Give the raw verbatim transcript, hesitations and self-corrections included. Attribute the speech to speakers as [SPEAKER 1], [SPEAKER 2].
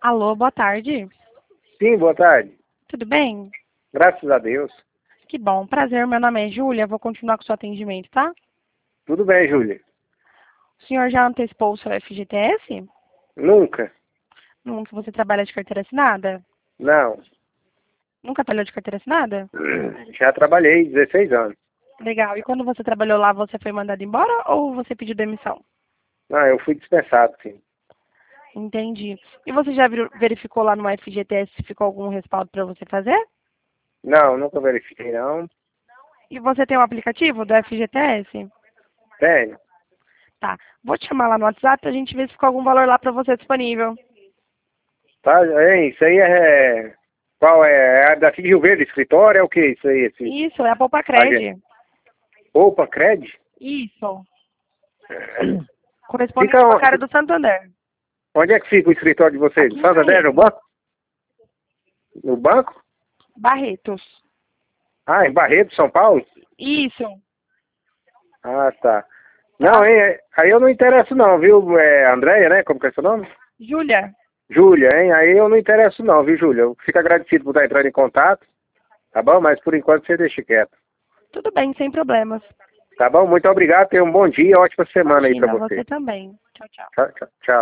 [SPEAKER 1] Alô, boa tarde.
[SPEAKER 2] Sim, boa tarde.
[SPEAKER 1] Tudo bem?
[SPEAKER 2] Graças a Deus.
[SPEAKER 1] Que bom. Prazer, meu nome é Júlia. Vou continuar com o seu atendimento, tá?
[SPEAKER 2] Tudo bem, Júlia?
[SPEAKER 1] O senhor já antecipou o seu F G T S?
[SPEAKER 2] Nunca?
[SPEAKER 1] Nunca você trabalha de carteira assinada?
[SPEAKER 2] Não.
[SPEAKER 1] Nunca trabalhou de carteira assinada?
[SPEAKER 2] Já trabalhei dezesseis anos.
[SPEAKER 1] Legal. E quando você trabalhou lá, você foi mandado embora ou você pediu demissão?
[SPEAKER 2] Não, eu fui dispensado, sim.
[SPEAKER 1] Entendi. E você já vir- verificou lá no F G T S se ficou algum respaldo para você fazer?
[SPEAKER 2] Não, nunca verifiquei, não.
[SPEAKER 1] E você tem um aplicativo do F G T S?
[SPEAKER 2] Tenho.
[SPEAKER 1] Tá. Vou te chamar lá no WhatsApp pra gente ver se ficou algum valor lá para você disponível.
[SPEAKER 2] Tá, é, isso aí é... Qual é? É daqui de Rio Verde, escritório? É o que isso aí? Esse...
[SPEAKER 1] Isso, é a Poupa
[SPEAKER 2] Agente?
[SPEAKER 1] Cred.
[SPEAKER 2] Opa, Cred?
[SPEAKER 1] Isso. Correspondente
[SPEAKER 2] Fica
[SPEAKER 1] bancário
[SPEAKER 2] onde?
[SPEAKER 1] do Santander.
[SPEAKER 2] Onde é que fica o escritório de vocês?
[SPEAKER 1] Aqui
[SPEAKER 2] No
[SPEAKER 1] em
[SPEAKER 2] Santander, no
[SPEAKER 1] Barretos.
[SPEAKER 2] banco? No banco?
[SPEAKER 1] Barretos.
[SPEAKER 2] Ah, em Barreto, São Paulo?
[SPEAKER 1] Isso.
[SPEAKER 2] Ah, tá. Não,
[SPEAKER 1] Tá?
[SPEAKER 2] hein? Aí eu não interesso não, viu? É Andréia, né? Como que é seu nome?
[SPEAKER 1] Júlia.
[SPEAKER 2] Júlia, hein? Aí eu não interesso não, viu, Júlia? Eu fico agradecido por estar entrando em contato, tá bom? Mas por enquanto você deixa quieto.
[SPEAKER 1] Tudo bem, sem problemas.
[SPEAKER 2] Tá bom? Muito obrigado, tenha um bom dia, ótima semana aí pra
[SPEAKER 1] Imagina,
[SPEAKER 2] você.
[SPEAKER 1] você também. Tchau, tchau.
[SPEAKER 2] Tchau, tchau. Tchau.